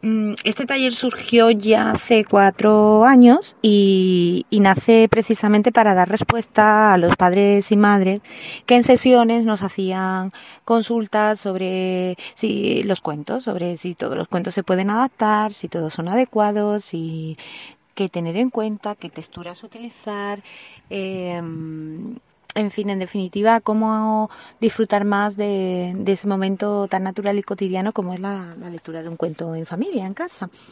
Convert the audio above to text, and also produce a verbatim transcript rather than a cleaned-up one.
Este taller surgió ya hace cuatro años y, y nace precisamente para dar respuesta a los padres y madres que en sesiones nos hacían consultas sobre si los cuentos, sobre si todos los cuentos se pueden adaptar, si todos son adecuados, si qué tener en cuenta, qué texturas utilizar. Eh, En fin, en definitiva, cómo disfrutar más de, de ese momento tan natural y cotidiano como es la, la lectura de un cuento en familia, en casa.